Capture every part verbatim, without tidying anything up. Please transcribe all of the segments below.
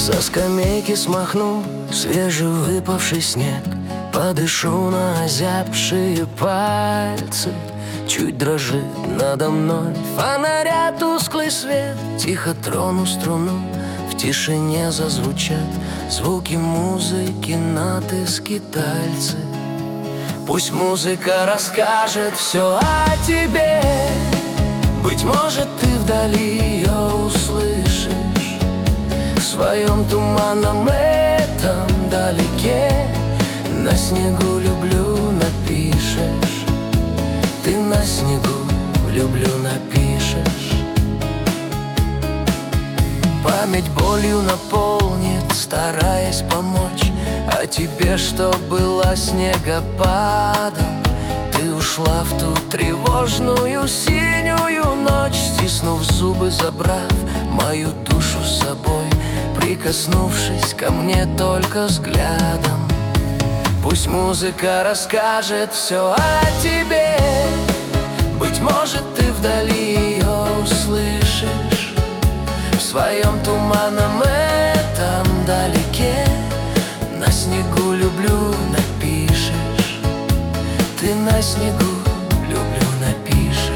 Со скамейки смахну свежевыпавший снег, подышу на озябшие пальцы. Чуть дрожит надо мной фонаря тусклый свет. Тихо трону струну, в тишине зазвучат звуки музыки, ноты скитальцы. Пусть музыка расскажет все о тебе. Быть может, ты вдали ее услышишь. В своем туманном этом далеке на снегу люблю напишешь. Ты на снегу люблю напишешь. Память болью наполнит, стараясь помочь. А тебе, что была снегопадом, ты ушла в ту тревожную синюю ночь, стиснув зубы, забрав мою душу с собой, прикоснувшись ко мне только взглядом. Пусть музыка расскажет все о тебе. Быть может, ты вдали ее услышишь. В своем туманном этом далеке на снегу люблю напишешь. Ты на снегу люблю напишешь.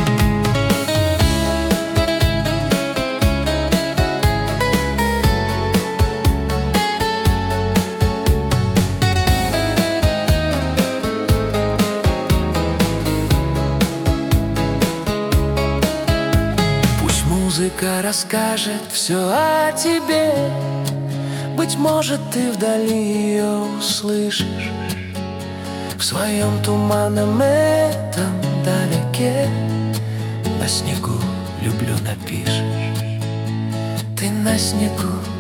Пусть музыка расскажет все о тебе. Быть может, ты вдали ее услышишь. В своем туманном этом далеке на снегу люблю напишешь. Ты на снегу